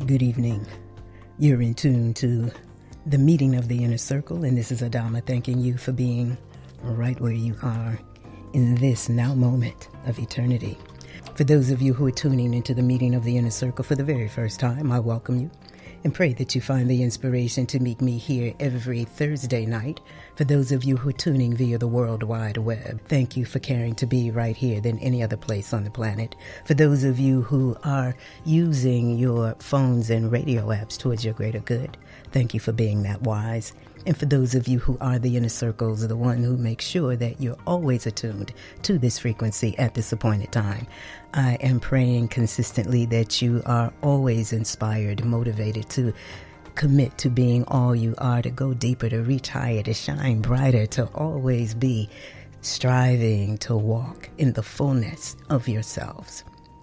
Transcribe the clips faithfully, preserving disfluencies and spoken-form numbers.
Good evening. You're in tune to the meeting of the inner circle, and this is Adama thanking you for being right where you are in this now moment of eternity. For those of you who are tuning into the meeting of the inner circle for the very first time, I welcome you and pray that you find the inspiration to meet me here every Thursday night. For those of you who are tuning via the World Wide Web, thank you for caring to be right here than any other place on the planet. For those of you who are using your phones and radio apps towards your greater good, thank you for being that wise. And for those of you who are the inner circles, the one who makes sure that you're always attuned to this frequency at this appointed time, I am praying consistently that you are always inspired, motivated to commit to being all you are, to go deeper, to reach higher, to shine brighter, to always be striving to walk in the fullness of yourselves.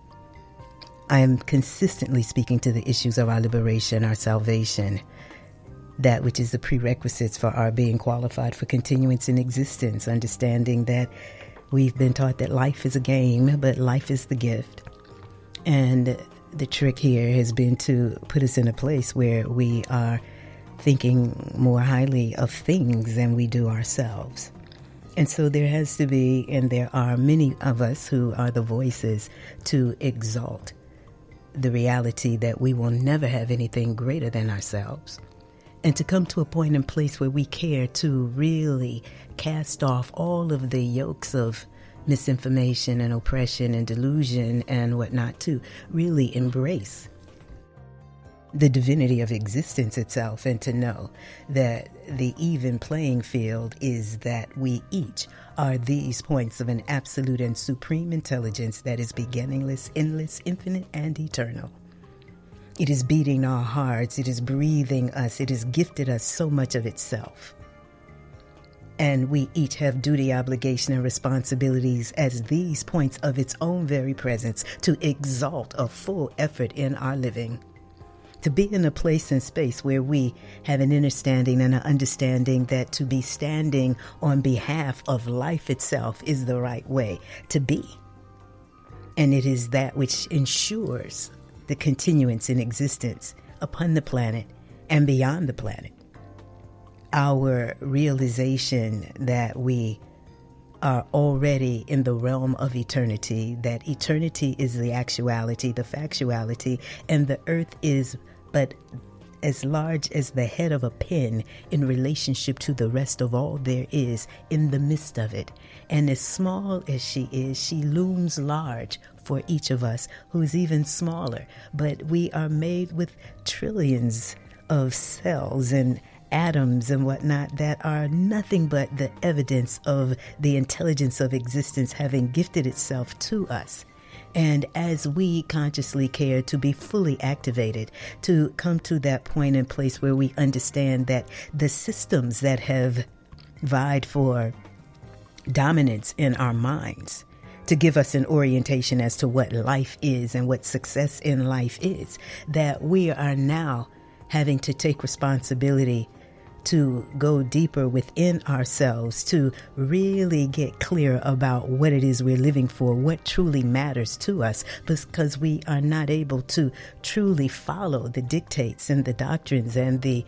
I am consistently speaking to the issues of our liberation, our salvation, that which is the prerequisites for our being qualified for continuance in existence, understanding that we've been taught that life is a game, but life is the gift. And the trick here has been to put us in a place where we are thinking more highly of things than we do ourselves. And so there has to be, and there are many of us who are the voices to exalt the reality that we will never have anything greater than ourselves. And to come to a point and place where we care to really cast off all of the yokes of misinformation and oppression and delusion and whatnot, to really embrace the divinity of existence itself, and to know that the even playing field is that we each are these points of an absolute and supreme intelligence that is beginningless, endless, infinite, and eternal. It is beating our hearts. It is breathing us. It has gifted us so much of itself. And we each have duty, obligation, and responsibilities as these points of its own very presence to exalt a full effort in our living. To be in a place and space where we have an understanding and an understanding that to be standing on behalf of life itself is the right way to be. And it is that which ensures the continuance in existence upon the planet and beyond the planet. Our realization that we are already in the realm of eternity, that eternity is the actuality, the factuality, and the earth is but as large as the head of a pin in relationship to the rest of all there is in the midst of it. And as small as she is, she looms large for each of us, who's even smaller. But we are made with trillions of cells and atoms and whatnot that are nothing but the evidence of the intelligence of existence having gifted itself to us. And as we consciously care to be fully activated, to come to that point and place where we understand that the systems that have vied for dominance in our minds, to give us an orientation as to what life is and what success in life is, that we are now having to take responsibility to go deeper within ourselves, to really get clear about what it is we're living for, what truly matters to us, because we are not able to truly follow the dictates and the doctrines and the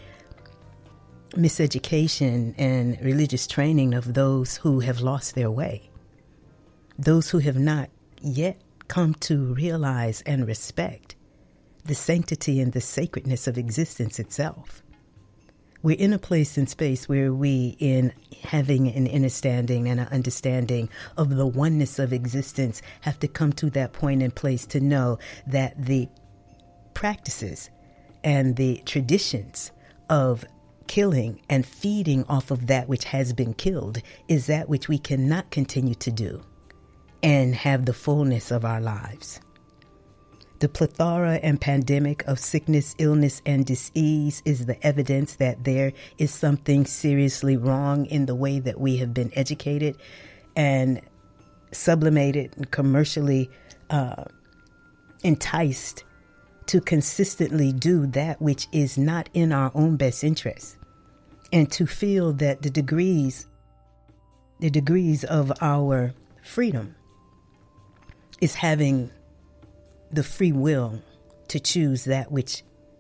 miseducation and religious training of those who have lost their way, those who have not yet come to realize and respect the sanctity and the sacredness of existence itself. We're in a place and space where we, in having an understanding and an understanding of the oneness of existence, have to come to that point and place to know that the practices and the traditions of killing and feeding off of that which has been killed is that which we cannot continue to do and have the fullness of our lives. The plethora and pandemic of sickness, illness, and disease is the evidence that there is something seriously wrong in the way that we have been educated and sublimated and commercially uh, enticed to consistently do that which is not in our own best interest, and to feel that the degrees, the degrees of our freedom is having the free will to choose that which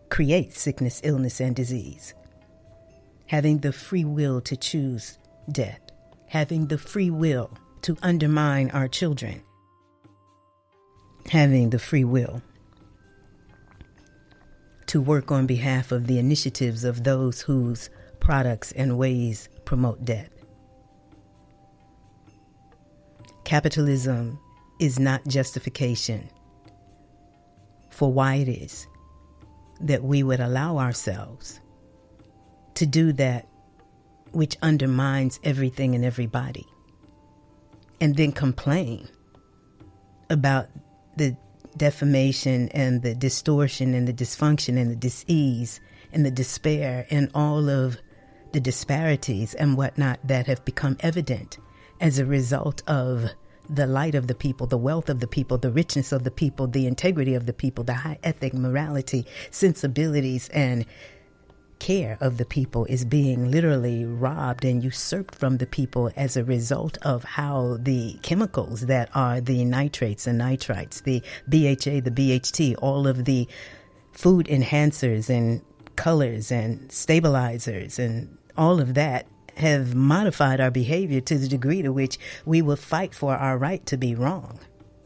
creates sickness, illness, and disease. Having the free will to choose death. Having the free will to undermine our children. Having the free will to work on behalf of the initiatives of those whose products and ways promote death. Capitalism is not justification for why it is that we would allow ourselves to do that which undermines everything and everybody, and then complain about the defamation and the distortion and the dysfunction and the dis-ease and the despair and all of the disparities and whatnot that have become evident as a result of the light of the people, the wealth of the people, the richness of the people, the integrity of the people, the high ethic, morality, sensibilities, and care of the people is being literally robbed and usurped from the people as a result of how the chemicals that are the nitrates and nitrites, the B H A, the B H T, all of the food enhancers and colors and stabilizers and all of that have modified our behavior to the degree to which we will fight for our right to be wrong,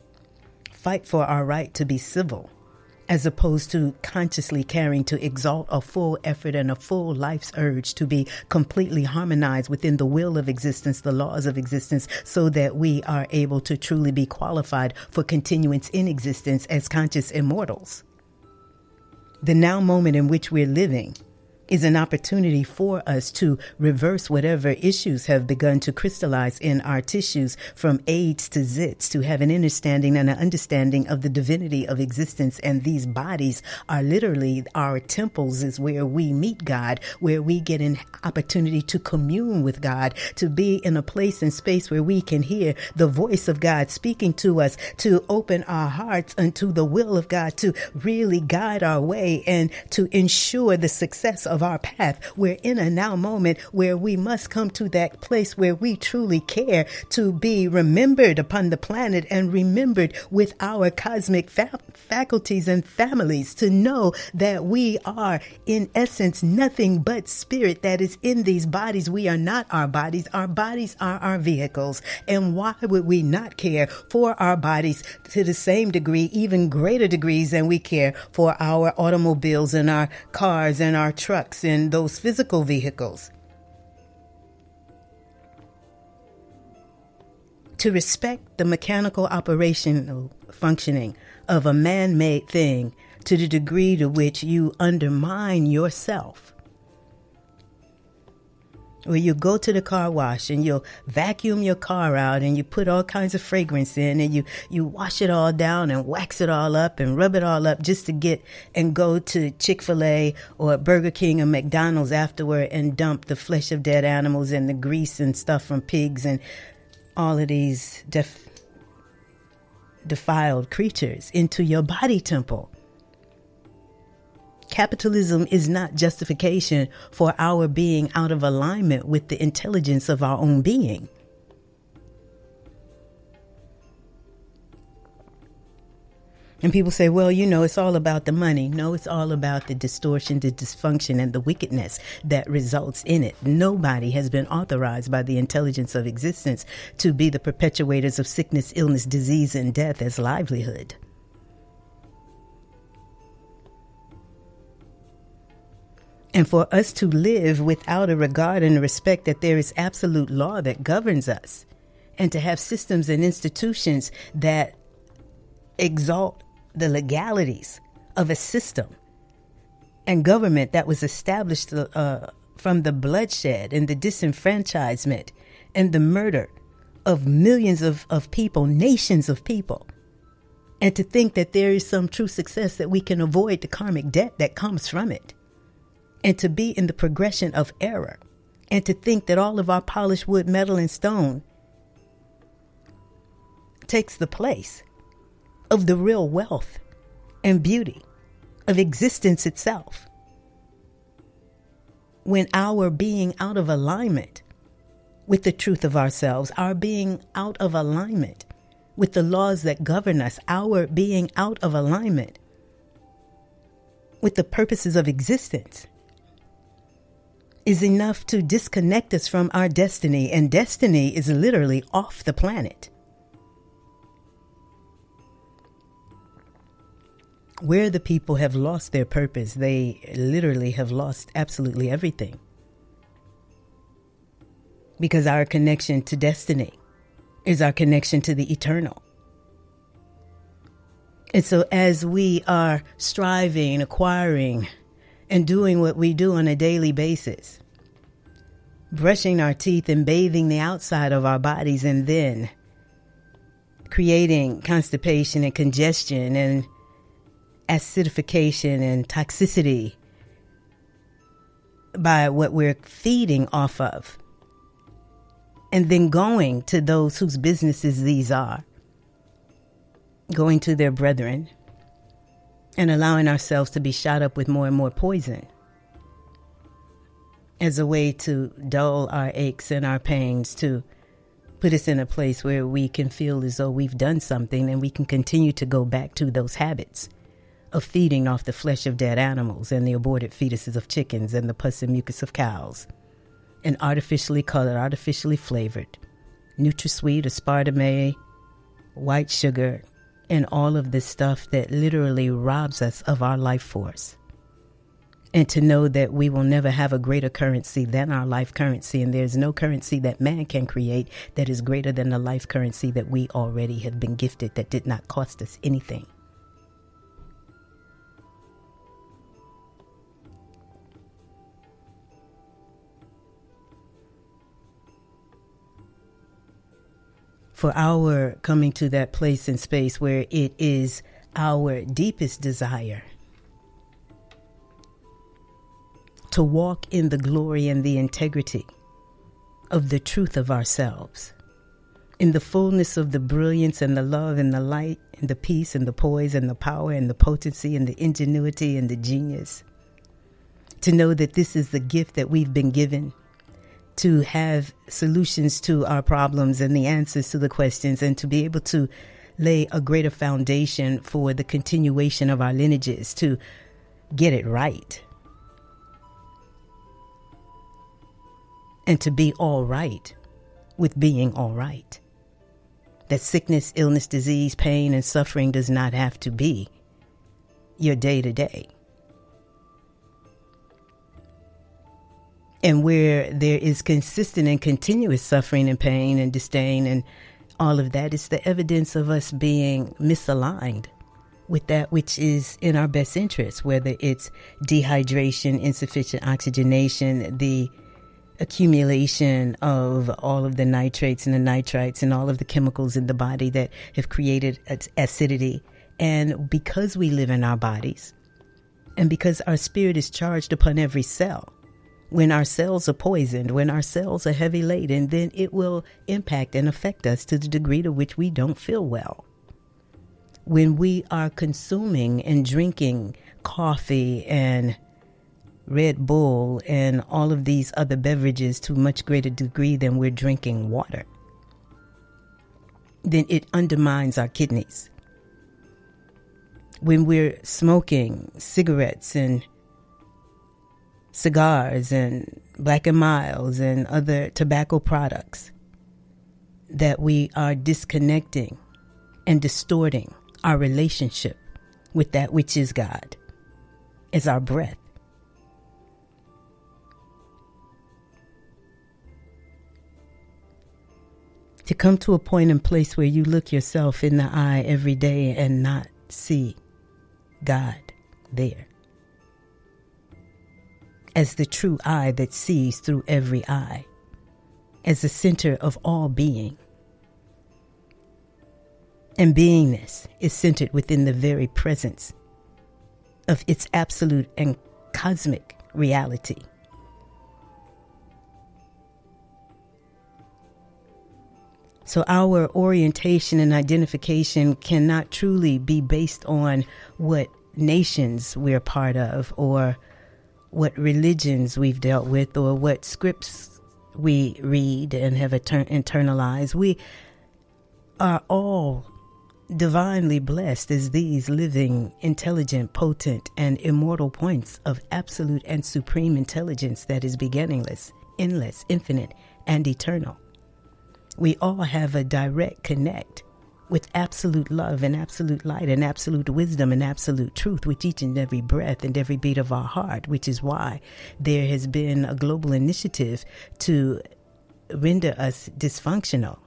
fight for our right to be civil, as opposed to consciously caring to exalt a full effort and a full life's urge to be completely harmonized within the will of existence, the laws of existence, so that we are able to truly be qualified for continuance in existence as conscious immortals. The now moment in which we're living is an opportunity for us to reverse whatever issues have begun to crystallize in our tissues, from AIDS to zits, to have an understanding and an understanding of the divinity of existence. And these bodies are literally our temples, is where we meet God, where we get an opportunity to commune with God, to be in a place and space where we can hear the voice of God speaking to us, to open our hearts unto the will of God, to really guide our way and to ensure the success of our path. We're in a now moment where we must come to that place where we truly care to be remembered upon the planet and remembered with our cosmic fa- faculties and families, to know that we are in essence nothing but spirit that is in these bodies. We are not our bodies. Our bodies are our vehicles. And why would we not care for our bodies to the same degree, even greater degrees than we care for our automobiles and our cars and our trucks in those physical vehicles? To respect the mechanical operational functioning of a man-made thing to the degree to which you undermine yourself, where you go to the car wash and you'll vacuum your car out and you put all kinds of fragrance in and you, you wash it all down and wax it all up and rub it all up just to get and go to Chick-fil-A or Burger King or McDonald's afterward and dump the flesh of dead animals and the grease and stuff from pigs and all of these def- defiled creatures into your body temple. Capitalism is not justification for our being out of alignment with the intelligence of our own being. And people say, well, you know, it's all about the money. No, it's all about the distortion, the dysfunction, and the wickedness that results in it. Nobody has been authorized by the intelligence of existence to be the perpetuators of sickness, illness, disease, and death as livelihood. And for us to live without a regard and a respect that there is absolute law that governs us, and to have systems and institutions that exalt the legalities of a system and government that was established uh, from the bloodshed and the disenfranchisement and the murder of millions of, of people, nations of people, and to think that there is some true success that we can avoid the karmic debt that comes from it. And to be in the progression of error, and to think that all of our polished wood, metal, and stone takes the place of the real wealth and beauty of existence itself, when our being out of alignment with the truth of ourselves, our being out of alignment with the laws that govern us, our being out of alignment with the purposes of existence is enough to disconnect us from our destiny, and destiny is literally off the planet. Where the people have lost their purpose, they literally have lost absolutely everything. Because our connection to destiny is our connection to the eternal. And so as we are striving, acquiring, and doing what we do on a daily basis, brushing our teeth and bathing the outside of our bodies, and then creating constipation and congestion and acidification and toxicity by what we're feeding off of, and then going to those whose businesses these are, going to their brethren, and allowing ourselves to be shot up with more and more poison as a way to dull our aches and our pains, to put us in a place where we can feel as though we've done something, and we can continue to go back to those habits of feeding off the flesh of dead animals and the aborted fetuses of chickens and the pus and mucus of cows, and artificially colored, artificially flavored, NutraSweet, aspartame, white sugar, and all of this stuff that literally robs us of our life force. And to know that we will never have a greater currency than our life currency, and there's no currency that man can create that is greater than the life currency that we already have been gifted, that did not cost us anything. For our coming to that place and space where it is our deepest desire to walk in the glory and the integrity of the truth of ourselves, in the fullness of the brilliance and the love and the light and the peace and the poise and the power and the potency and the ingenuity and the genius, to know that this is the gift that we've been given, to have solutions to our problems and the answers to the questions, and to be able to lay a greater foundation for the continuation of our lineages, to get it right, and to be all right with being all right. That sickness, illness, disease, pain, and suffering does not have to be your day-to-day. And where there is consistent and continuous suffering and pain and disdain and all of that, it's the evidence of us being misaligned with that which is in our best interest, whether it's dehydration, insufficient oxygenation, the accumulation of all of the nitrates and the nitrites and all of the chemicals in the body that have created acidity. And because we live in our bodies, and because our spirit is charged upon every cell, when our cells are poisoned, when our cells are heavy laden, then it will impact and affect us to the degree to which we don't feel well. When we are consuming and drinking coffee and Red Bull and all of these other beverages to a much greater degree than we're drinking water, then it undermines our kidneys. When we're smoking cigarettes and cigars and Black and Milds and other tobacco products, that we are disconnecting and distorting our relationship with that which is God, as our breath. To come to a point and place where you look yourself in the eye every day and not see God there as the true eye that sees through every eye, as the center of all being. And beingness is centered within the very presence of its absolute and cosmic reality. So our orientation and identification cannot truly be based on what nations we're part of, or what religions we've dealt with, or what scripts we read and have internalized. We are all divinely blessed as these living, intelligent, potent, and immortal points of absolute and supreme intelligence that is beginningless, endless, infinite, and eternal. We all have a direct connect with absolute love and absolute light and absolute wisdom and absolute truth with each and every breath and every beat of our heart, which is why there has been a global initiative to render us dysfunctional,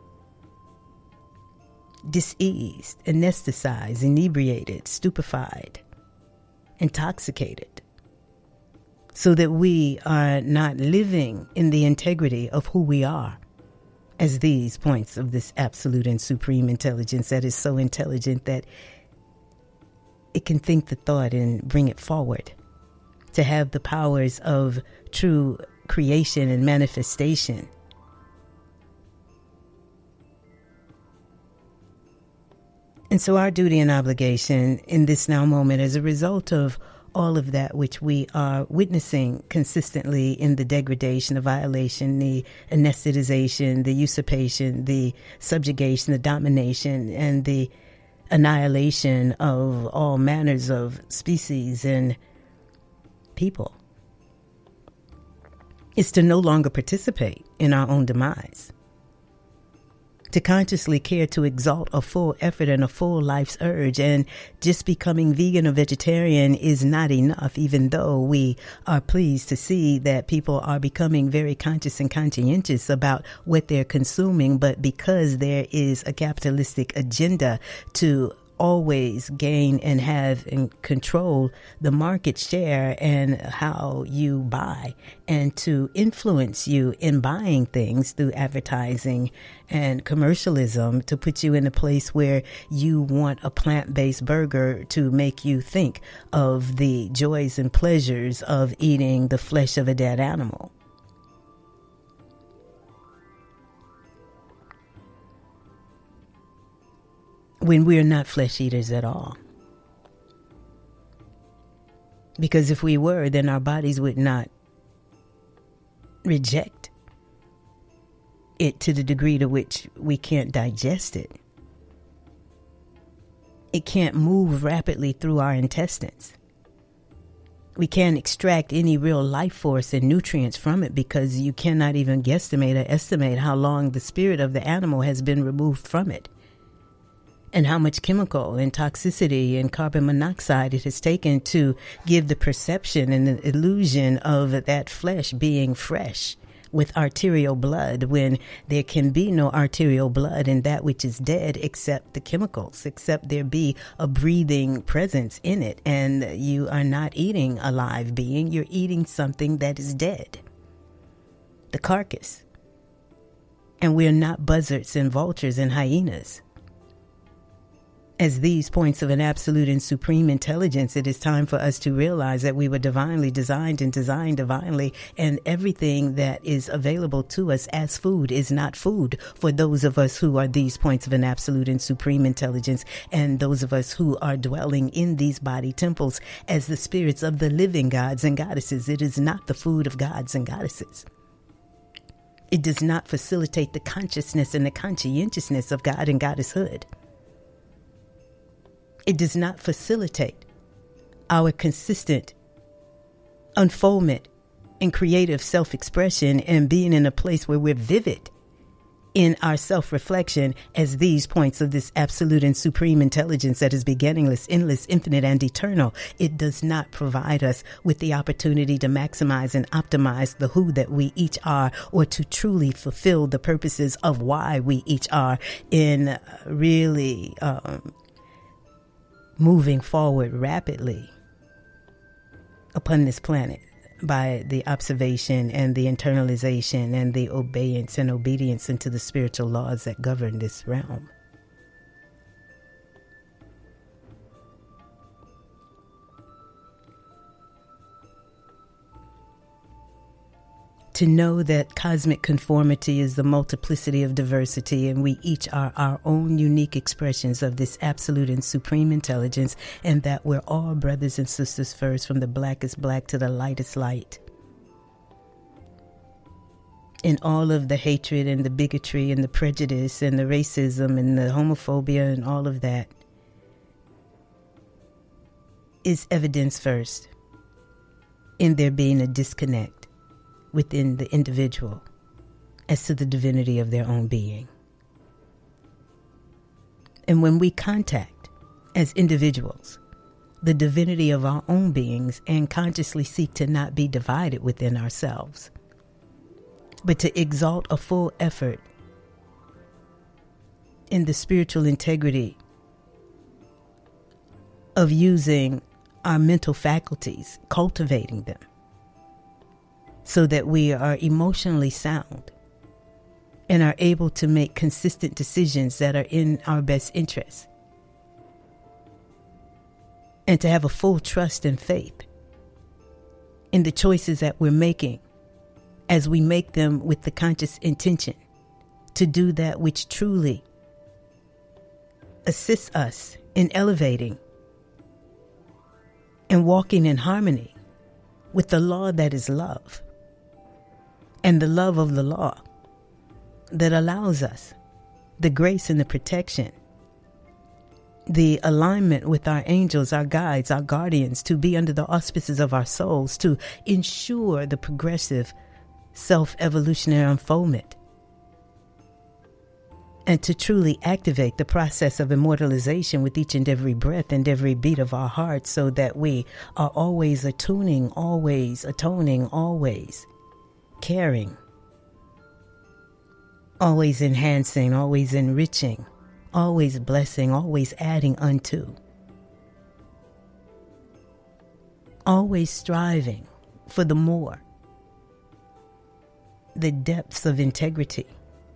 diseased, anesthetized, inebriated, stupefied, intoxicated, so that we are not living in the integrity of who we are as these points of this absolute and supreme intelligence that is so intelligent that it can think the thought and bring it forward, to have the powers of true creation and manifestation. And so our duty and obligation in this now moment, as a result of all of that which we are witnessing consistently in the degradation, the violation, the anesthetization, the usurpation, the subjugation, the domination, and the annihilation of all manners of species and people, is to no longer participate in our own demise. To consciously care to exalt a full effort and a full life's urge, and just becoming vegan or vegetarian is not enough, even though we are pleased to see that people are becoming very conscious and conscientious about what they're consuming. But because there is a capitalistic agenda to always gain and have and control the market share and how you buy, and to influence you in buying things through advertising and commercialism, to put you in a place where you want a plant-based burger to make you think of the joys and pleasures of eating the flesh of a dead animal. When we're not flesh eaters at all. Because if we were, then our bodies would not reject it to the degree to which we can't digest it. It can't move rapidly through our intestines. We can't extract any real life force and nutrients from it, because you cannot even guesstimate or estimate how long the spirit of the animal has been removed from it, and how much chemical and toxicity and carbon monoxide it has taken to give the perception and the illusion of that flesh being fresh with arterial blood, when there can be no arterial blood in that which is dead except the chemicals, except there be a breathing presence in it. And you are not eating a live being, you're eating something that is dead, the carcass. And we're not buzzards and vultures and hyenas. As these points of an absolute and supreme intelligence, it is time for us to realize that we were divinely designed and designed divinely, and everything that is available to us as food is not food for those of us who are these points of an absolute and supreme intelligence, and those of us who are dwelling in these body temples as the spirits of the living gods and goddesses. It is not the food of gods and goddesses. It does not facilitate the consciousness and the conscientiousness of God and goddesshood. It does not facilitate our consistent unfoldment and creative self-expression and being in a place where we're vivid in our self-reflection as these points of this absolute and supreme intelligence that is beginningless, endless, infinite, and eternal. It does not provide us with the opportunity to maximize and optimize the who that we each are, or to truly fulfill the purposes of why we each are in really um, moving forward rapidly upon this planet by the observation and the internalization and the obeyance and obedience into the spiritual laws that govern this realm. To know that cosmic conformity is the multiplicity of diversity, and we each are our own unique expressions of this absolute and supreme intelligence, and that we're all brothers and sisters first, from the blackest black to the lightest light. in all of the hatred and the bigotry and the prejudice and the racism and the homophobia and all of that is evidence first in there being a disconnect within the individual as to the divinity of their own being. And when we contact, as individuals, the divinity of our own beings and consciously seek to not be divided within ourselves, but to exalt a full effort in the spiritual integrity of using our mental faculties, cultivating them, so that we are emotionally sound and are able to make consistent decisions that are in our best interest, and to have a full trust and faith in the choices that we're making as we make them with the conscious intention to do that which truly assists us in elevating and walking in harmony with the law that is love, and the love of the law that allows us the grace and the protection, the alignment with our angels, our guides, our guardians, to be under the auspices of our souls, to ensure the progressive self-evolutionary unfoldment, and to truly activate the process of immortalization with each and every breath and every beat of our hearts, so that we are always attuning, always atoning, always caring, always enhancing, always enriching, always blessing, always adding unto, always striving for the more, the depths of integrity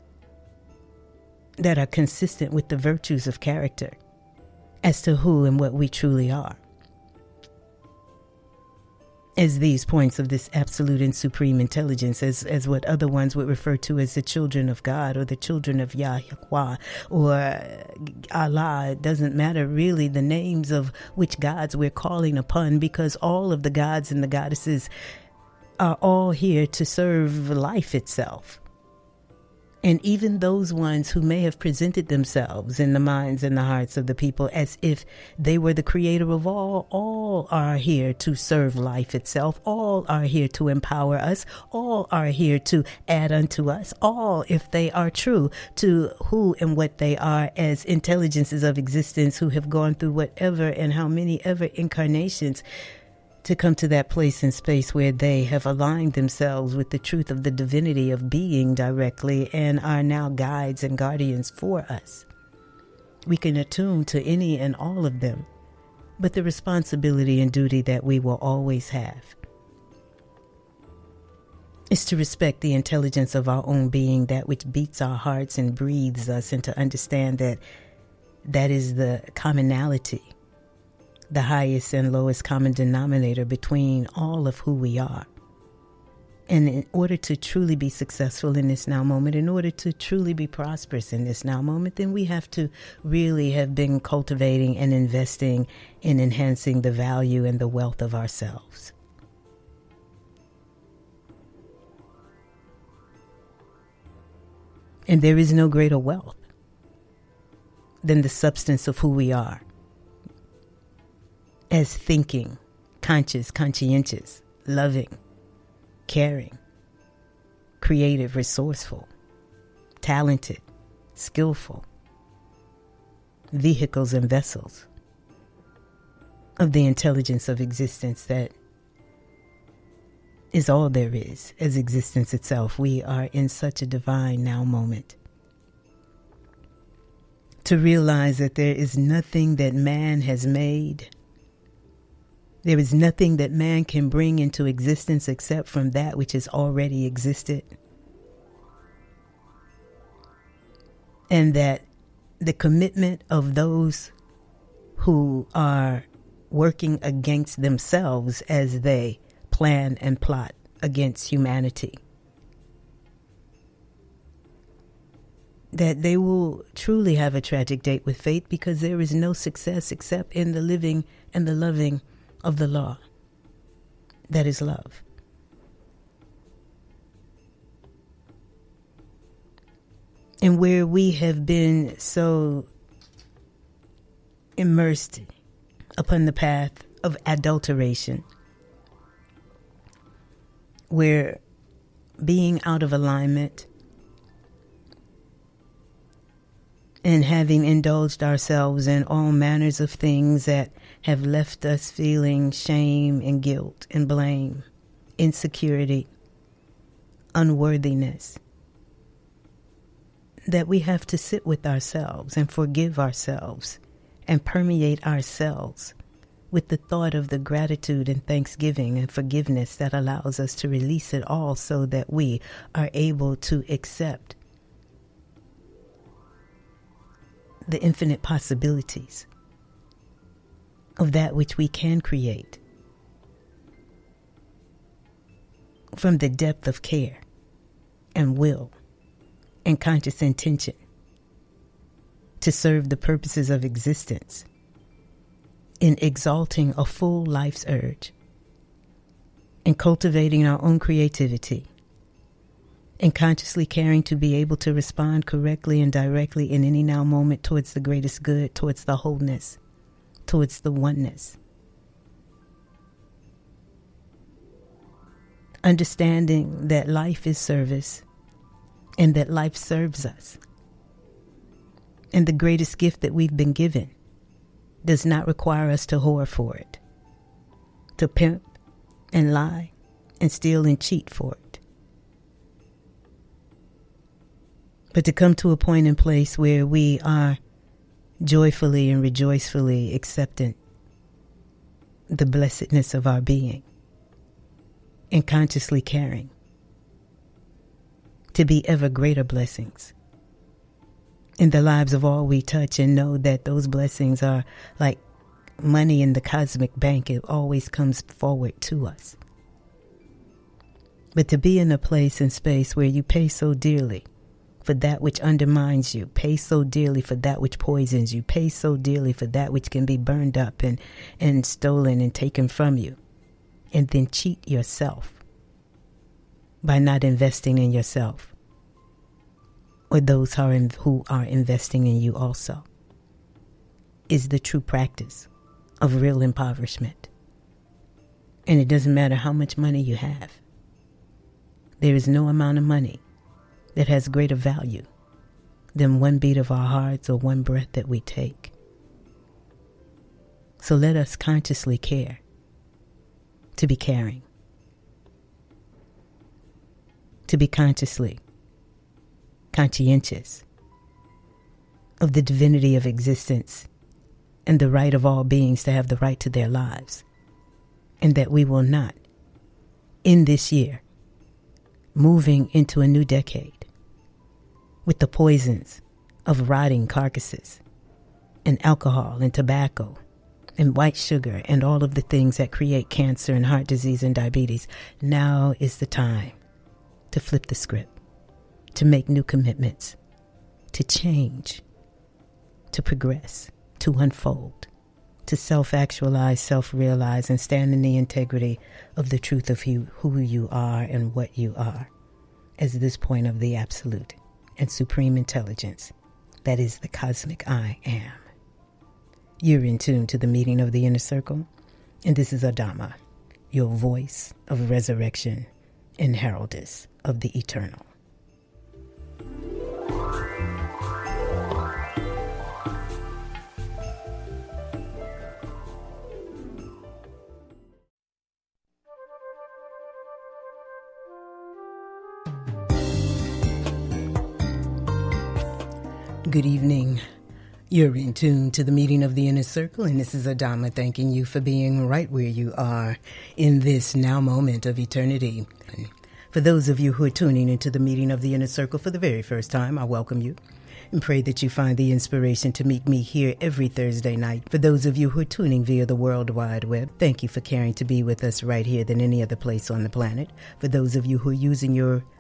that are consistent with the virtues of character as to who and what we truly are, as these points of this absolute and supreme intelligence, as, as what other ones would refer to as the children of God or the children of Yahweh or Allah. It doesn't matter really the names of which gods we're calling upon, because all of the gods and the goddesses are all here to serve life itself. And even those ones who may have presented themselves in the minds and the hearts of the people as if they were the creator of all, all are here to serve life itself. All are here to empower us. All are here to add unto us. All, if they are true to who and what they are as intelligences of existence who have gone through whatever and how many ever incarnations to come to that place in space where they have aligned themselves with the truth of the divinity of being directly and are now guides and guardians for us. We can attune to any and all of them, but the responsibility and duty that we will always have is to respect the intelligence of our own being, that which beats our hearts and breathes us, and to understand that that is the commonality, the highest and lowest common denominator between all of who we are. And in order to truly be successful in this now moment, in order to truly be prosperous in this now moment, then we have to really have been cultivating and investing in enhancing the value and the wealth of ourselves. And there is no greater wealth than the substance of who we are, as thinking, conscious, conscientious, loving, caring, creative, resourceful, talented, skillful vehicles and vessels of the intelligence of existence that is all there is as existence itself. We are in such a divine now moment to realize that there is nothing that man has made. There is nothing that man can bring into existence except from that which has already existed. And that the commitment of those who are working against themselves as they plan and plot against humanity, that they will truly have a tragic date with fate, because there is no success except in the living and the loving of the law that is love. And where we have been so immersed upon the path of adulteration, where being out of alignment and having indulged ourselves in all manners of things that have left us feeling shame and guilt and blame, insecurity, unworthiness, that we have to sit with ourselves and forgive ourselves and permeate ourselves with the thought of the gratitude and thanksgiving and forgiveness that allows us to release it all so that we are able to accept the infinite possibilities of that which we can create from the depth of care and will and conscious intention to serve the purposes of existence in exalting a full life's urge and cultivating our own creativity and consciously caring to be able to respond correctly and directly in any now moment towards the greatest good, towards the wholeness, towards the oneness. Understanding that life is service and that life serves us. And the greatest gift that we've been given does not require us to whore for it, to pimp and lie and steal and cheat for it, but to come to a point and place where we are joyfully and rejoicefully accepting the blessedness of our being and consciously caring to be ever greater blessings in the lives of all we touch, and know that those blessings are like money in the cosmic bank. It always comes forward to us. But to be in a place and space where you pay so dearly for that which undermines you, pay so dearly for that which poisons you, pay so dearly for that which can be burned up and, and stolen and taken from you, and then cheat yourself by not investing in yourself or those who are, in, who are investing in you also, is the true practice of real impoverishment. And it doesn't matter how much money you have. There is no amount of money that has greater value than one beat of our hearts or one breath that we take. So let us consciously care to be caring, to be consciously conscientious of the divinity of existence and the right of all beings to have the right to their lives, and that we will not, in this year, moving into a new decade with the poisons of rotting carcasses and alcohol and tobacco and white sugar and all of the things that create cancer and heart disease and diabetes. Now is the time to flip the script, to make new commitments, to change, to progress, to unfold, to self-actualize, self-realize, and stand in the integrity of the truth of you, who you are and what you are, as this point of the absolute and supreme intelligence that is the cosmic I am. You're in tune to the meeting of the inner circle, and this is Adama, your voice of resurrection and heraldess of the eternal. Good evening. You're in tune to the meeting of the inner circle, and this is Adama thanking you for being right where you are in this now moment of eternity. For those of you who are tuning into the meeting of the inner circle for the very first time, I welcome you and pray that you find the inspiration to meet me here every Thursday night. For those of you who are tuning via the World Wide Web, thank you for caring to be with us right here than any other place on the planet. For those of you who are using your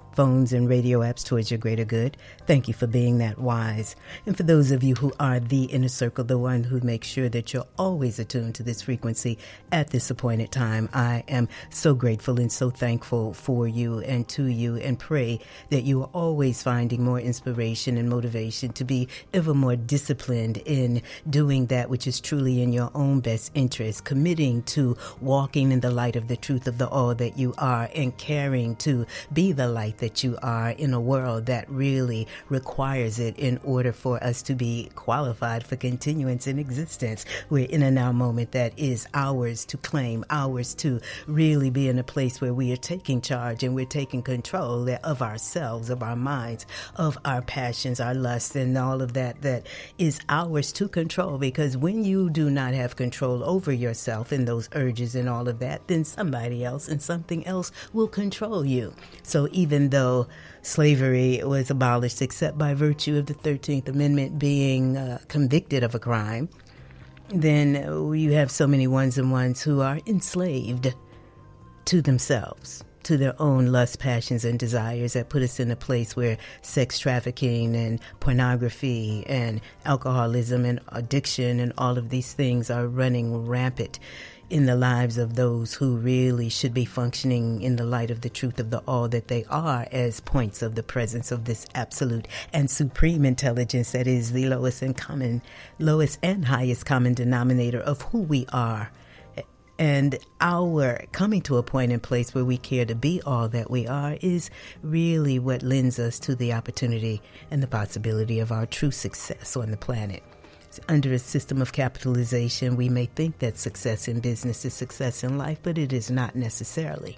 phones and radio apps towards your greater good. Thank you for being that wise. And for those of you who are the inner circle, the one who makes sure that you're always attuned to this frequency at this appointed time, I am so grateful and so thankful for you and to you, and pray that you are always finding more inspiration and motivation to be ever more disciplined in doing that which is truly in your own best interest, committing to walking in the light of the truth of the all that you are, and caring to be the light that you are in a world that really requires it in order for us to be qualified for continuance in existence. We're in a now moment that is ours to claim, ours to really be in a place where we are taking charge and we're taking control of ourselves, of our minds, of our passions, our lusts, and all of that that is ours to control. Because when you do not have control over yourself and those urges and all of that, then somebody else and something else will control you. So even though slavery was abolished except by virtue of the thirteenth Amendment being uh, convicted of a crime, then you have so many ones and ones who are enslaved to themselves, to their own lust, passions, and desires that put us in a place where sex trafficking and pornography and alcoholism and addiction and all of these things are running rampant in the lives of those who really should be functioning in the light of the truth of the all that they are, as points of the presence of this absolute and supreme intelligence that is the lowest and common, lowest and highest common denominator of who we are. And our coming to a point and place where we care to be all that we are is really what lends us to the opportunity and the possibility of our true success on the planet. Under a system of capitalization, we may think that success in business is success in life, but it is not necessarily.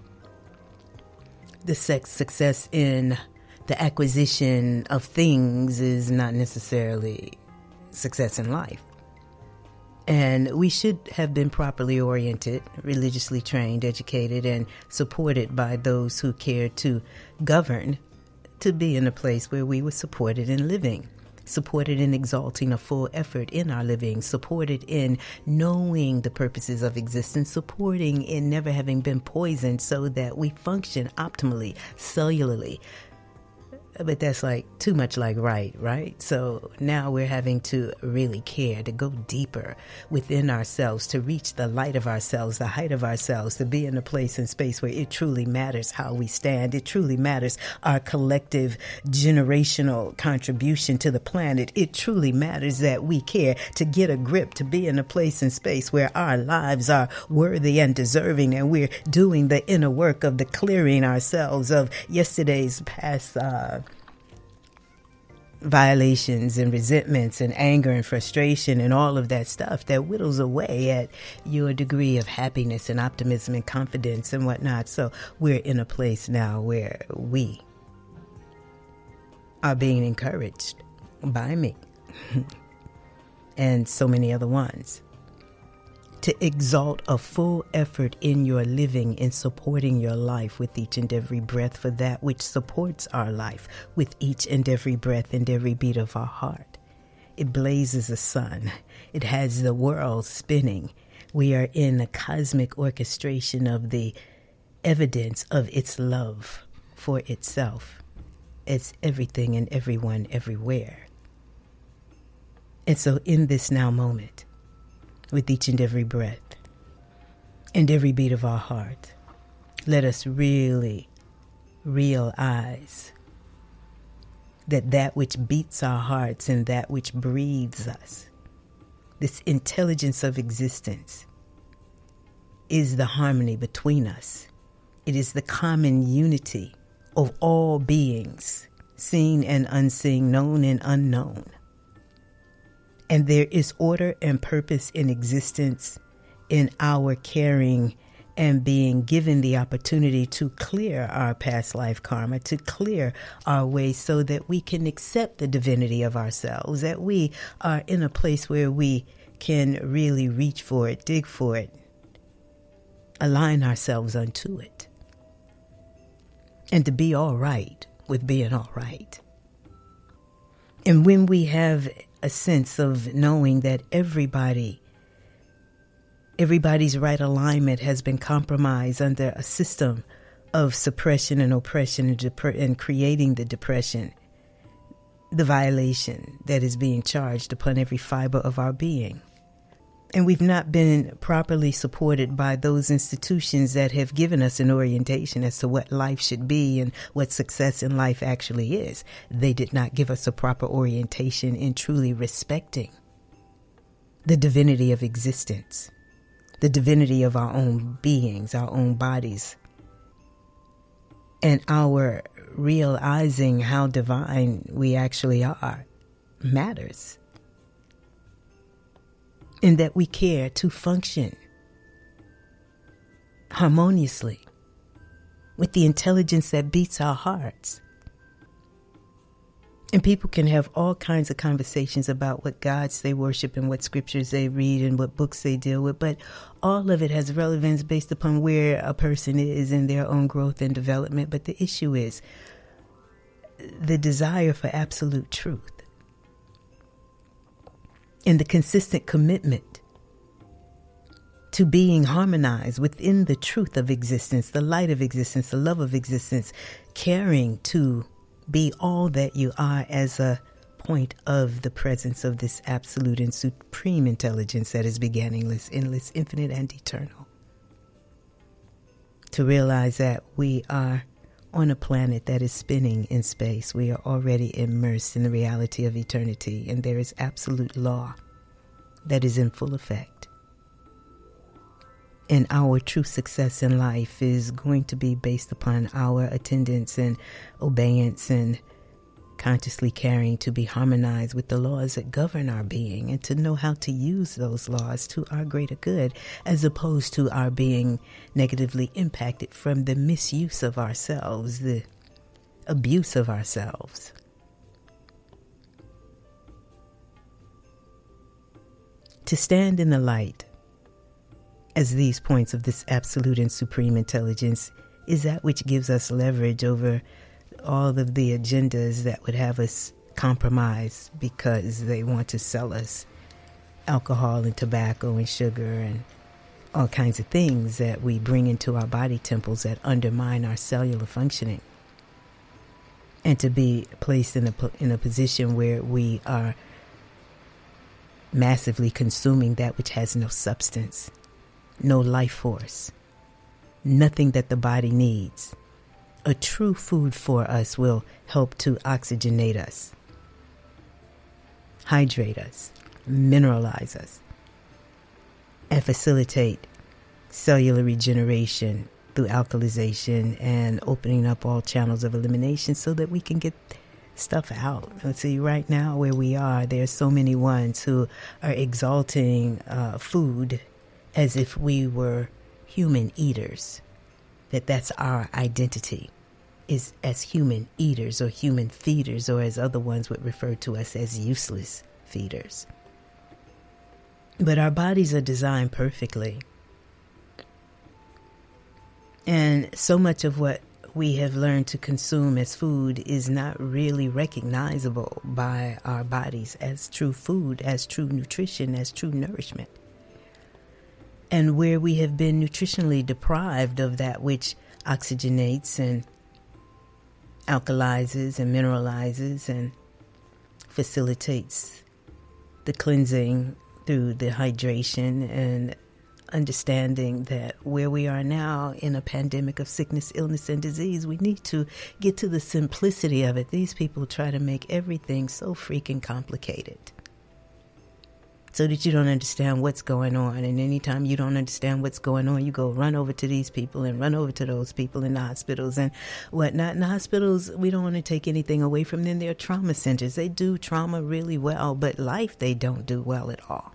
The sex success in the acquisition of things is not necessarily success in life. And we should have been properly oriented, religiously trained, educated, and supported by those who care to govern to be in a place where we were supported in living. Supported in exalting a full effort in our living, supported in knowing the purposes of existence, supporting in never having been poisoned so that we function optimally, cellularly. But that's like too much like right, right? So now we're having to really care, to go deeper within ourselves, to reach the light of ourselves, the height of ourselves, to be in a place and space where it truly matters how we stand. It truly matters our collective generational contribution to the planet. It truly matters that we care to get a grip, to be in a place and space where our lives are worthy and deserving, and we're doing the inner work of the clearing ourselves of yesterday's past uh violations and resentments and anger and frustration and all of that stuff that whittles away at your degree of happiness and optimism and confidence and whatnot. So we're in a place now where we are being encouraged by me and so many other ones to exalt a full effort in your living, in supporting your life with each and every breath, for that which supports our life with each and every breath and every beat of our heart. It blazes a sun. It has the world spinning. We are in a cosmic orchestration of the evidence of its love for itself. It's everything and everyone everywhere. And so in this now moment, with each and every breath and every beat of our heart, let us really realize that that which beats our hearts and that which breathes us, this intelligence of existence, is the harmony between us. It is the common unity of all beings, seen and unseen, known and unknown. And there is order and purpose in existence in our caring and being given the opportunity to clear our past life karma, to clear our way so that we can accept the divinity of ourselves, that we are in a place where we can really reach for it, dig for it, align ourselves unto it, and to be all right with being all right. And when we have a sense of knowing that everybody, everybody's right alignment has been compromised under a system of suppression and oppression and, dep- and creating the depression, the violation that is being charged upon every fiber of our being. And we've not been properly supported by those institutions that have given us an orientation as to what life should be and what success in life actually is. They did not give us a proper orientation in truly respecting the divinity of existence, the divinity of our own beings, our own bodies, and our realizing how divine we actually are matters. And that we care to function harmoniously with the intelligence that beats our hearts. And people can have all kinds of conversations about what gods they worship and what scriptures they read and what books they deal with, but all of it has relevance based upon where a person is in their own growth and development. But the issue is the desire for absolute truth and the consistent commitment to being harmonized within the truth of existence, the light of existence, the love of existence, caring to be all that you are as a point of the presence of this absolute and supreme intelligence that is beginningless, endless, infinite, and eternal. To realize that we are on a planet that is spinning in space. We are already immersed in the reality of eternity, and there is absolute law that is in full effect. And our true success in life is going to be based upon our attendance and obeyance and consciously caring to be harmonized with the laws that govern our being and to know how to use those laws to our greater good, as opposed to our being negatively impacted from the misuse of ourselves, the abuse of ourselves. To stand in the light as these points of this absolute and supreme intelligence is that which gives us leverage over all of the agendas that would have us compromise because they want to sell us alcohol and tobacco and sugar and all kinds of things that we bring into our body temples that undermine our cellular functioning. And to be placed in a, in a position where we are massively consuming that which has no substance, no life force, nothing that the body needs. A true food for us will help to oxygenate us, hydrate us, mineralize us, and facilitate cellular regeneration through alkalization and opening up all channels of elimination so that we can get stuff out. Let's see, right now where we are, there are so many ones who are exalting uh, food as if we were human eaters, that that's our identity, is as human eaters or human feeders, or as other ones would refer to us as useless feeders. But our bodies are designed perfectly. And so much of what we have learned to consume as food is not really recognizable by our bodies as true food, as true nutrition, as true nourishment. And where we have been nutritionally deprived of that which oxygenates and alkalizes and mineralizes and facilitates the cleansing through the hydration and understanding that where we are now in a pandemic of sickness, illness, and disease, we need to get to the simplicity of it. These people try to make everything so freaking complicated so that you don't understand what's going on. And anytime you don't understand what's going on, you go run over to these people and run over to those people in the hospitals and whatnot. In the hospitals, we don't want to take anything away from them. They're trauma centers. They do trauma really well, but life they don't do well at all.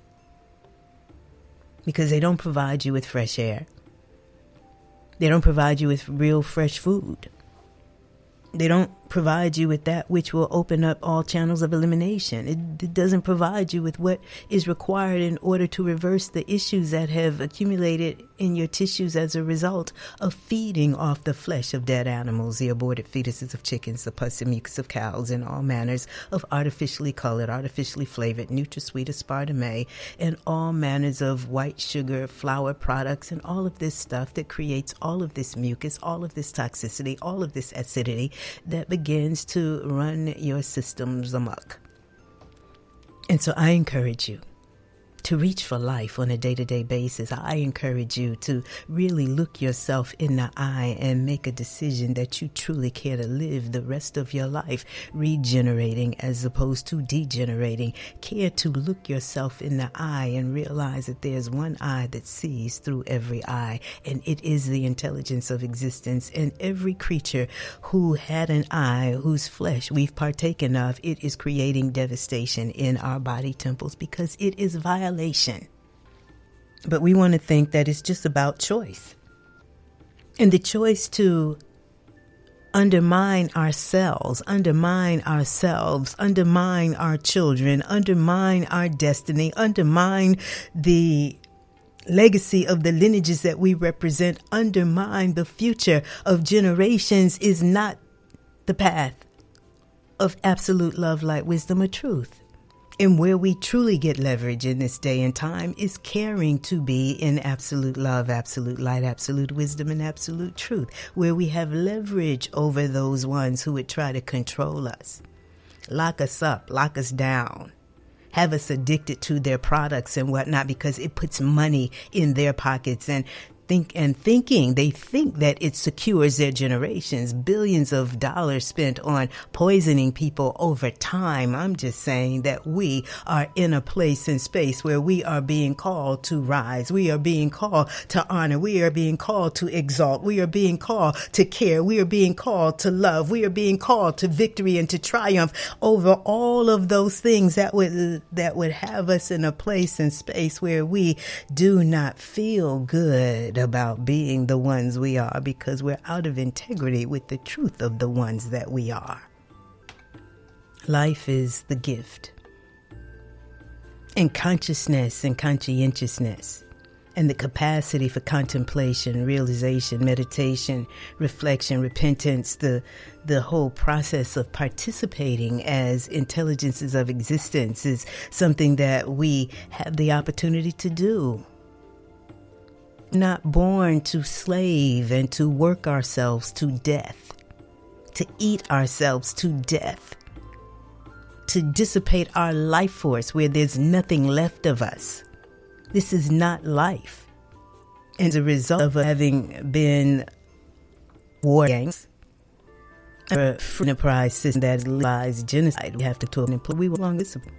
Because they don't provide you with fresh air. They don't provide you with real fresh food. They don't provide you with that which will open up all channels of elimination. It, it doesn't provide you with what is required in order to reverse the issues that have accumulated in your tissues as a result of feeding off the flesh of dead animals, the aborted fetuses of chickens, the pus and mucus of cows, and all manners of artificially colored, artificially flavored, NutraSweet aspartame, and all manners of white sugar, flour products, and all of this stuff that creates all of this mucus, all of this toxicity, all of this acidity that begins to run your systems amok. And so I encourage you to reach for life on a day-to-day basis. I encourage you to really look yourself in the eye and make a decision that you truly care to live the rest of your life regenerating as opposed to degenerating. Care to look yourself in the eye and realize that there's one eye that sees through every eye, and it is the intelligence of existence. And every creature who had an eye, whose flesh we've partaken of, it is creating devastation in our body temples because it is violation. But we want to think that it's just about choice. And the choice to undermine ourselves, undermine ourselves, undermine our children, undermine our destiny, undermine the legacy of the lineages that we represent, undermine the future of generations is not the path of absolute love, light, wisdom, or truth. And where we truly get leverage in this day and time is caring to be in absolute love, absolute light, absolute wisdom, and absolute truth, where we have leverage over those ones who would try to control us, lock us up, lock us down, have us addicted to their products and whatnot because it puts money in their pockets and think and thinking they think that it secures their generations. Billions of dollars spent on poisoning people over time. I'm just saying that we are in a place and space where we are being called to rise. We are being called to honor. We are being called to exalt. We are being called to care. We are being called to love. We are being called to victory and to triumph over all of those things that would that would have us in a place and space where we do not feel good about being the ones we are because we're out of integrity with the truth of the ones that we are. Life is the gift. And consciousness and conscientiousness and the capacity for contemplation, realization, meditation, reflection, repentance, the the whole process of participating as intelligences of existence is something that we have the opportunity to do. Not born to slave and to work ourselves to death, to eat ourselves to death, to dissipate our life force where there's nothing left of us. This is not life. And as a result of having been war gangs, a free enterprise system that lies genocide, we have to talk and we were long visible.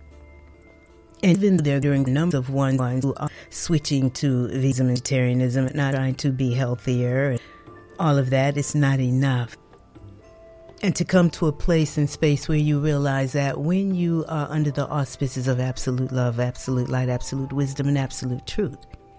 And even there during the number of ones who are switching to vegetarianism and not trying to be healthier, and all of that is not enough. And to come to a place and space where you realize that when you are under the auspices of absolute love, absolute light, absolute wisdom, and absolute truth,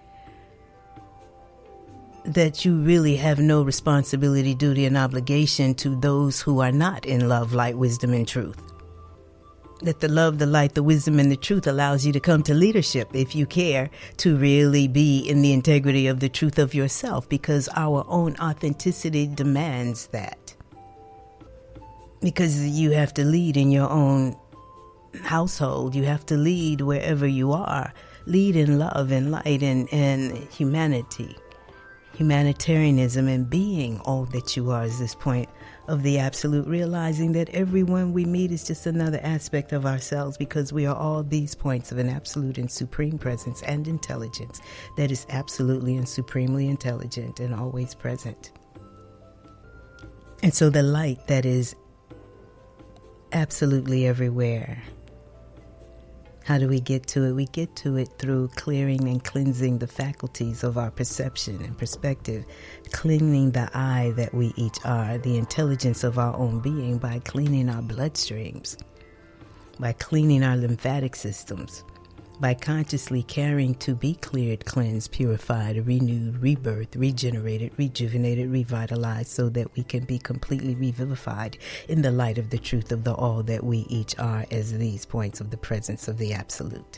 that you really have no responsibility, duty, and obligation to those who are not in love, light, wisdom, and truth. That the love, the light, the wisdom, and the truth allows you to come to leadership if you care to really be in the integrity of the truth of yourself, because our own authenticity demands that. Because you have to lead in your own household. You have to lead wherever you are. Lead in love and light and, and humanity. Humanitarianism and being all that you are is this point of the absolute, realizing that everyone we meet is just another aspect of ourselves, because we are all these points of an absolute and supreme presence and intelligence that is absolutely and supremely intelligent and always present. And so the light that is absolutely everywhere, how do we get to it? We get to it through clearing and cleansing the faculties of our perception and perspective, cleaning the eye that we each are, the intelligence of our own being, by cleaning our bloodstreams, by cleaning our lymphatic systems, by consciously caring to be cleared, cleansed, purified, renewed, rebirthed, regenerated, rejuvenated, revitalized, so that we can be completely revivified in the light of the truth of the all that we each are as these points of the presence of the Absolute.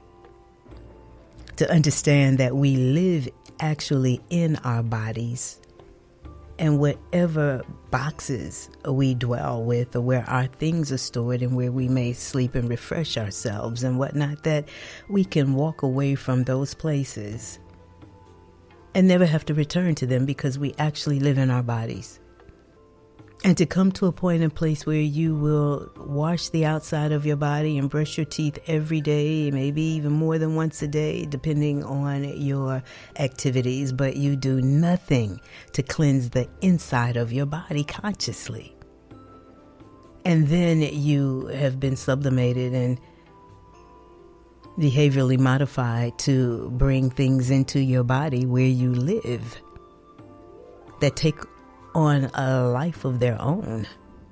To understand that we live actually in our bodies, and whatever boxes we dwell with, or where our things are stored and where we may sleep and refresh ourselves and whatnot, that we can walk away from those places and never have to return to them because we actually live in our bodies. And to come to a point and place where you will wash the outside of your body and brush your teeth every day, maybe even more than once a day, depending on your activities, but you do nothing to cleanse the inside of your body consciously. And then you have been sublimated and behaviorally modified to bring things into your body where you live that take on a life of their own.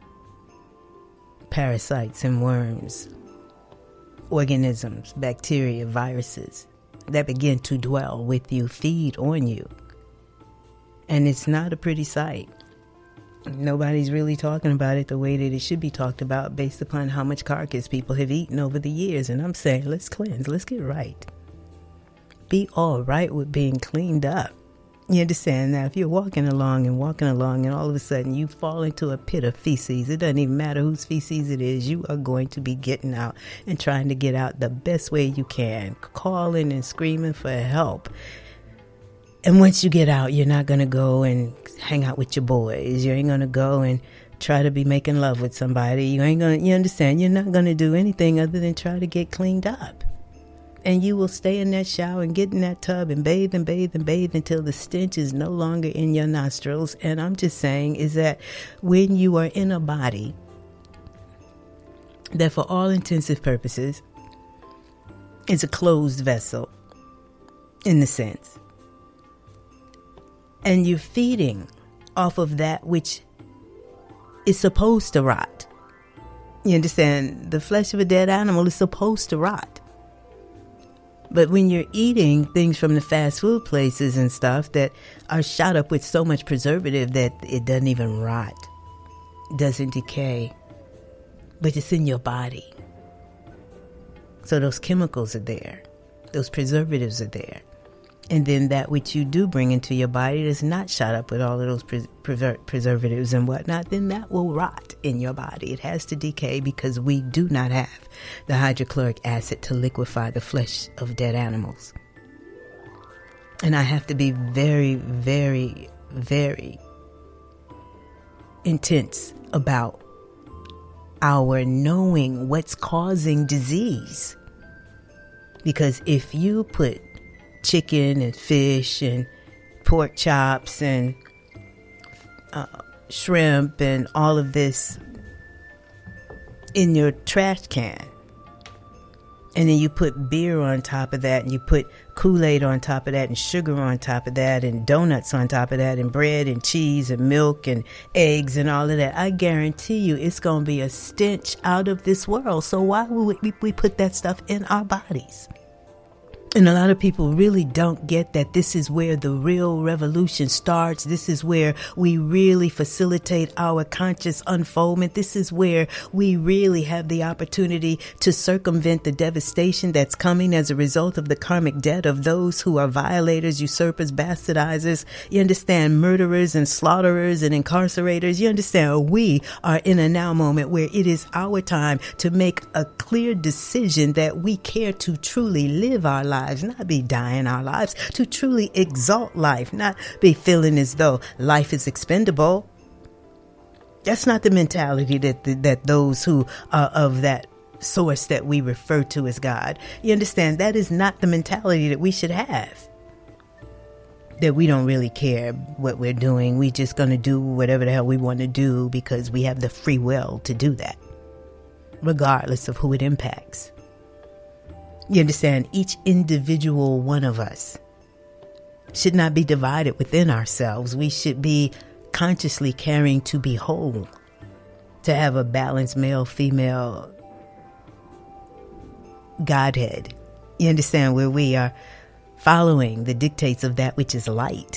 Parasites and worms, organisms, bacteria, viruses that begin to dwell with you, feed on you. And it's not a pretty sight. Nobody's really talking about it the way that it should be talked about based upon how much carcass people have eaten over the years. And I'm saying, let's cleanse, let's get right. Be all right with being cleaned up. You understand? Now, if you're walking along and walking along and all of a sudden you fall into a pit of feces, it doesn't even matter whose feces it is, you are going to be getting out and trying to get out the best way you can, calling and screaming for help. And once you get out, you're not going to go and hang out with your boys. You ain't going to go and try to be making love with somebody. You ain't going to, you understand? You're not going to do anything other than try to get cleaned up. And you will stay in that shower and get in that tub and bathe and bathe and bathe until the stench is no longer in your nostrils. And I'm just saying is that when you are in a body that for all intensive purposes is a closed vessel in the sense, and you're feeding off of that which is supposed to rot. You understand? The flesh of a dead animal is supposed to rot. But when you're eating things from the fast food places and stuff that are shot up with so much preservative that it doesn't even rot, doesn't decay, but it's in your body. So those chemicals are there. Those preservatives are there. And then that which you do bring into your body that's not shot up with all of those pres- preser- preservatives and whatnot, then that will rot in your body. It has to decay because we do not have the hydrochloric acid to liquefy the flesh of dead animals. And I have to be very, very, very intense about our knowing what's causing disease. Because if you put chicken and fish and pork chops and uh, shrimp and all of this in your trash can, and then you put beer on top of that, and you put Kool-Aid on top of that, and sugar on top of that, and donuts on top of that, and bread and cheese and milk and eggs and all of that, I guarantee you it's going to be a stench out of this world. So why would we, we put that stuff in our bodies? And a lot of people really don't get that this is where the real revolution starts. This is where we really facilitate our conscious unfoldment. This is where we really have the opportunity to circumvent the devastation that's coming as a result of the karmic debt of those who are violators, usurpers, bastardizers. You understand? Murderers and slaughterers and incarcerators. You understand? We are in a now moment where it is our time to make a clear decision that we care to truly live our lives. Not be dying our lives, to truly exalt life, not be feeling as though life is expendable. That's not the mentality that that those who are of that source that we refer to as God. You understand? That is not the mentality that we should have. That we don't really care what we're doing. We're just going to do whatever the hell we want to do because we have the free will to do that, regardless of who it impacts. You understand? Each individual one of us should not be divided within ourselves. We should be consciously caring to be whole, to have a balanced male, female Godhead You understand, where we are following the dictates of that which is light,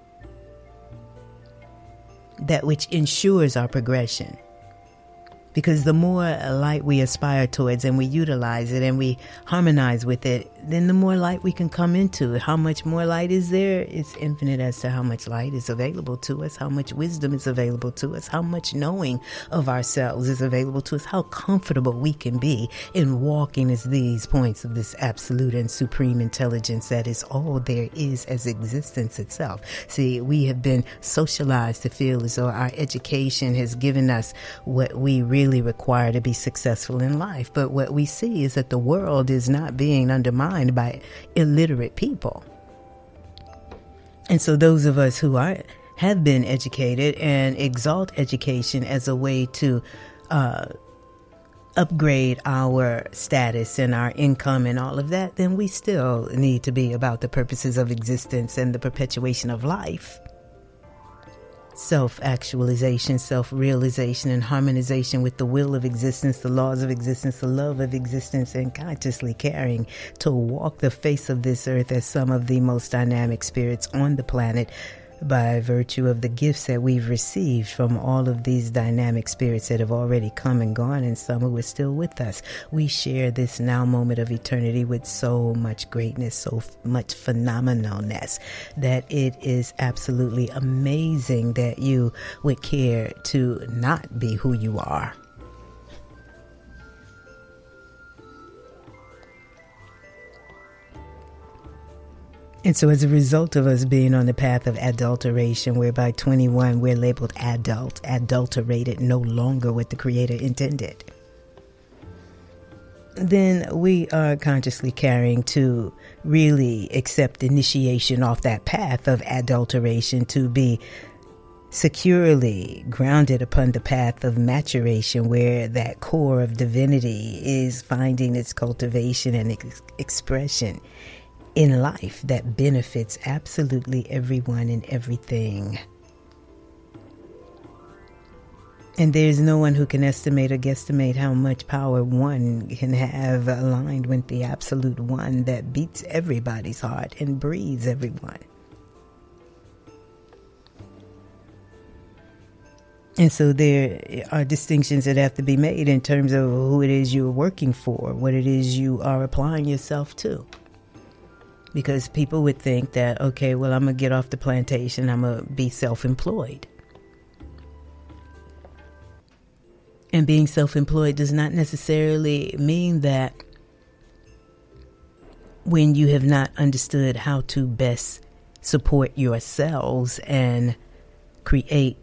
that which ensures our progression. Because the more light we aspire towards and we utilize it and we harmonize with it, then the more light we can come into. How much more light is there? It's infinite as to how much light is available to us, how much wisdom is available to us, how much knowing of ourselves is available to us, how comfortable we can be in walking as these points of this absolute and supreme intelligence that is all there is as existence itself. See, we have been socialized to feel as though our education has given us what we really require to be successful in life. But what we see is that the world is not being undermined by illiterate people. And so those of us who are have been educated and exalt education as a way to uh, upgrade our status and our income and all of that, then we still need to be about the purposes of existence and the perpetuation of life. Self-actualization, self-realization, and harmonization with the will of existence, the laws of existence, the love of existence, and consciously caring to walk the face of this earth as some of the most dynamic spirits on the planet by virtue of the gifts that we've received from all of these dynamic spirits that have already come and gone, and some who are still with us. We share this now moment of eternity with so much greatness, so f- much phenomenalness, that it is absolutely amazing that you would care to not be who you are. And so as a result of us being on the path of adulteration, where by twenty-one we're labeled adult, adulterated, no longer what the Creator intended, then we are consciously carrying to really accept initiation off that path of adulteration to be securely grounded upon the path of maturation, where that core of divinity is finding its cultivation and ex- expression in life that benefits absolutely everyone and everything. And there's no one who can estimate or guesstimate how much power one can have aligned with the absolute one that beats everybody's heart and breathes everyone. And so there are distinctions that have to be made in terms of who it is you're working for, what it is you are applying yourself to. Because people would think that, okay, well, I'm going to get off the plantation, I'm going to be self-employed. And being self-employed does not necessarily mean that when you have not understood how to best support yourselves and create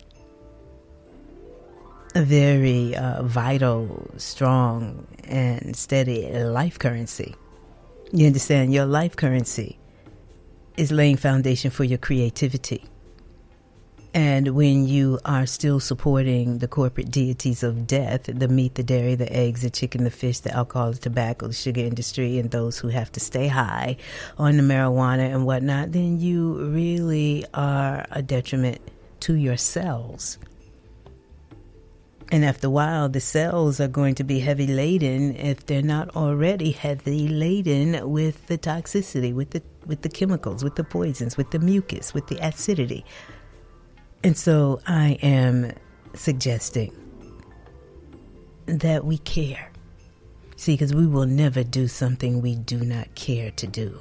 a very uh, vital, strong, and steady life currency. You understand? Your life currency is laying foundation for your creativity. And when you are still supporting the corporate deities of death, the meat, the dairy, the eggs, the chicken, the fish, the alcohol, the tobacco, the sugar industry, and those who have to stay high on the marijuana and whatnot, then you really are a detriment to your cells. And after a while, the cells are going to be heavy laden, if they're not already heavy laden, with the toxicity, with the with the chemicals, with the poisons, with the mucus, with the acidity. And so I am suggesting that we care. See, because we will never do something we do not care to do.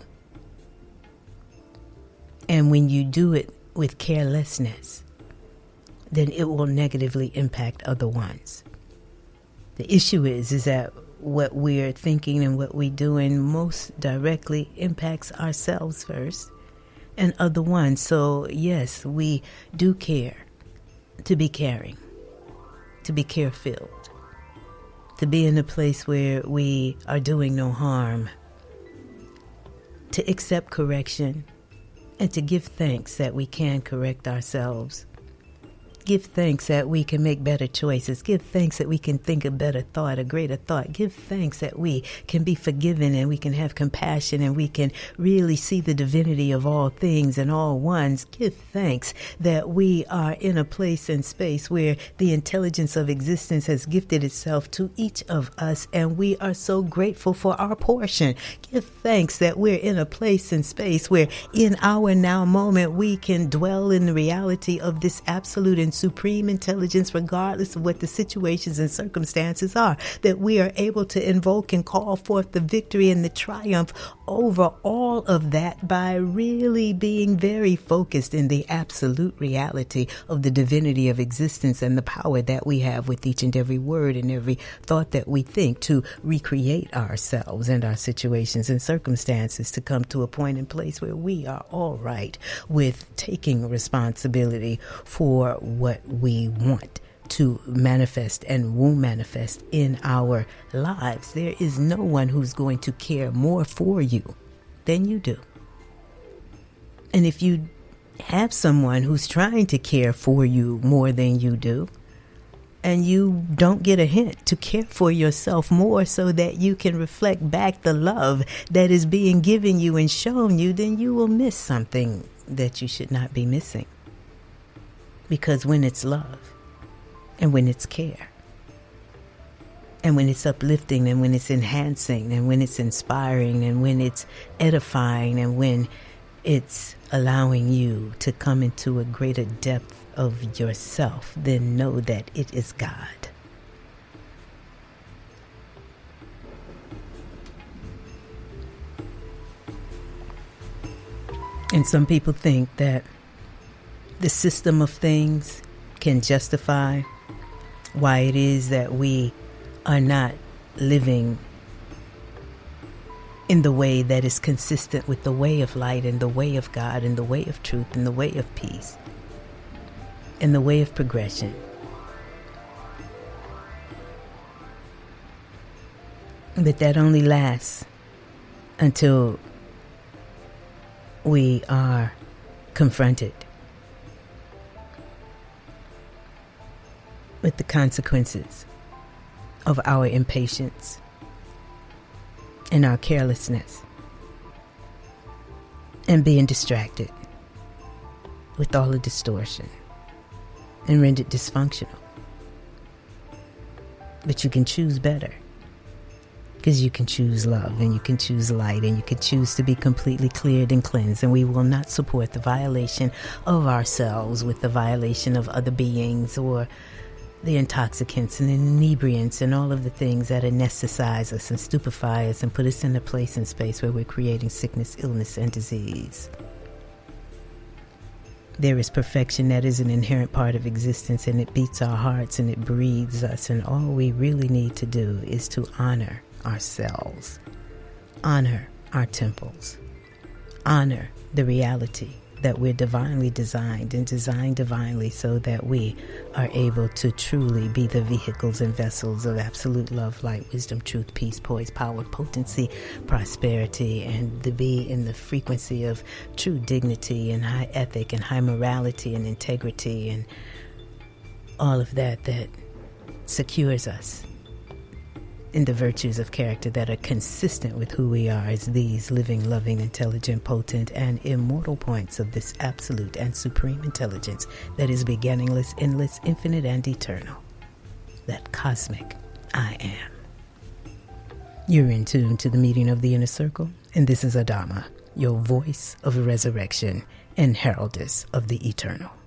And when you do it with carelessness, then it will negatively impact other ones. The issue is, is that what we're thinking and what we're doing most directly impacts ourselves first and other ones. So yes, we do care to be caring, to be care-filled, to be in a place where we are doing no harm, to accept correction, and to give thanks that we can correct ourselves. Give thanks that we can make better choices. Give thanks that we can think a better thought, a greater thought. Give thanks that we can be forgiven and we can have compassion and we can really see the divinity of all things and all ones. Give thanks that we are in a place and space where the intelligence of existence has gifted itself to each of us, and we are so grateful for our portion. Give thanks that we're in a place and space where in our now moment we can dwell in the reality of this absolute and supreme intelligence, regardless of what the situations and circumstances are, that we are able to invoke and call forth the victory and the triumph over all of that by really being very focused in the absolute reality of the divinity of existence and the power that we have with each and every word and every thought that we think to recreate ourselves and our situations and circumstances to come to a point and place where we are all right with taking responsibility for what we want to manifest and will manifest in our lives. There is no one who's going to care more for you than you do. And if you have someone who's trying to care for you more than you do, and you don't get a hint to care for yourself more so that you can reflect back the love that is being given you and shown you, then you will miss something that you should not be missing. Because when it's love, and when it's care, and when it's uplifting, and when it's enhancing, and when it's inspiring, and when it's edifying, and when it's allowing you to come into a greater depth of yourself, then know that it is God. And some people think that the system of things can justify why it is that we are not living in the way that is consistent with the way of light and the way of God and the way of truth and the way of peace and the way of progression. But that only lasts until we are confronted with the consequences of our impatience and our carelessness and being distracted with all the distortion and rendered dysfunctional. But you can choose better, because you can choose love and you can choose light and you can choose to be completely cleared and cleansed, and we will not support the violation of ourselves with the violation of other beings or the intoxicants and inebriants and all of the things that anesthetize us and stupefy us and put us in a place and space where we're creating sickness, illness, and disease. There is perfection that is an inherent part of existence, and it beats our hearts and it breathes us, and all we really need to do is to honor ourselves, honor our temples, honor the reality that we're divinely designed and designed divinely so that we are able to truly be the vehicles and vessels of absolute love, light, wisdom, truth, peace, poise, power, potency, prosperity, and to be in the frequency of true dignity and high ethic and high morality and integrity and all of that that secures us in the virtues of character that are consistent with who we are as these living, loving, intelligent, potent, and immortal points of this absolute and supreme intelligence that is beginningless, endless, infinite, and eternal. That cosmic I am. You're in tune to the meeting of the inner circle, and this is Adama, your voice of resurrection and heraldess of the eternal.